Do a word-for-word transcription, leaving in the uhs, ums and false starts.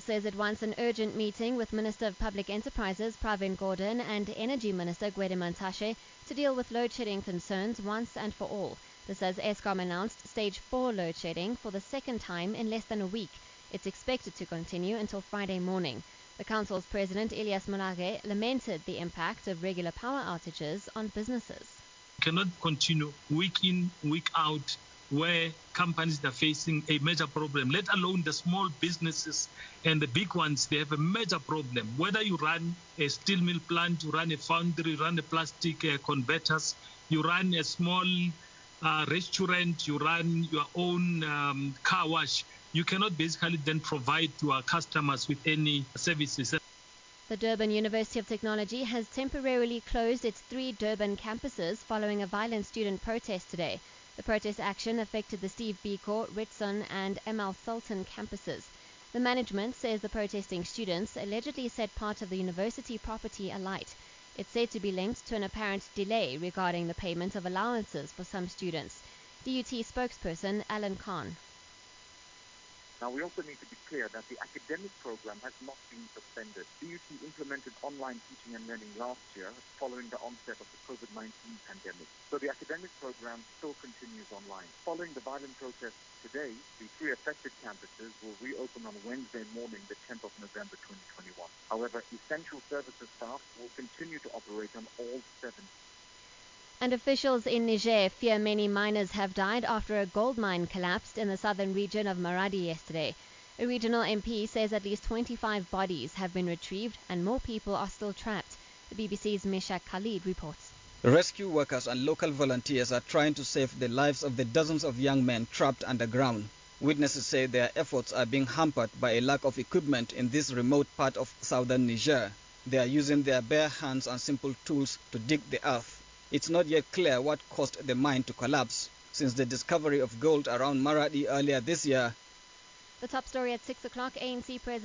says it wants an urgent meeting with Minister of Public Enterprises Pravin Gordhan and Energy Minister Gwede Mantashe to deal with load shedding concerns once and for all. This as Eskom announced stage four load shedding for the second time in less than a week. It's expected to continue until Friday morning. The council's president Elias Molage lamented the impact of regular power outages on businesses. Cannot continue week in, week out, where companies are facing a major problem, let alone the small businesses and the big ones. They have a major problem. Whether you run a steel mill plant, you run a foundry, run a plastic uh, converters, you run a small uh, restaurant, you run your own um, car wash, you cannot basically then provide to our customers with any services. The Durban University of Technology has temporarily closed its three Durban campuses following a violent student protest today. The protest action affected the Steve Biko, Ritson and M L Sultan campuses. The management says the protesting students allegedly set part of the university property alight. It's said to be linked to an apparent delay regarding the payment of allowances for some students. D U T spokesperson Alan Khan. Now, we also need to be clear that the academic program has not been suspended. D U T implemented online teaching and learning last year following the onset of the COVID nineteen pandemic. So the academic program still continues online. Following the violent protests today, the three affected campuses will reopen on Wednesday morning, the tenth of November twenty twenty-one. However, essential services staff will continue to operate on all seven. And officials in Niger fear many miners have died after a gold mine collapsed in the southern region of Maradi yesterday. A regional M P says at least twenty-five bodies have been retrieved and more people are still trapped. The B B C's Meshak Khalid reports. Rescue workers and local volunteers are trying to save the lives of the dozens of young men trapped underground. Witnesses say their efforts are being hampered by a lack of equipment in this remote part of southern Niger. They are using their bare hands and simple tools to dig the earth. It's not yet clear what caused the mine to collapse. Since the discovery of gold around Maradi earlier this year. The top story at six o'clock, A N C President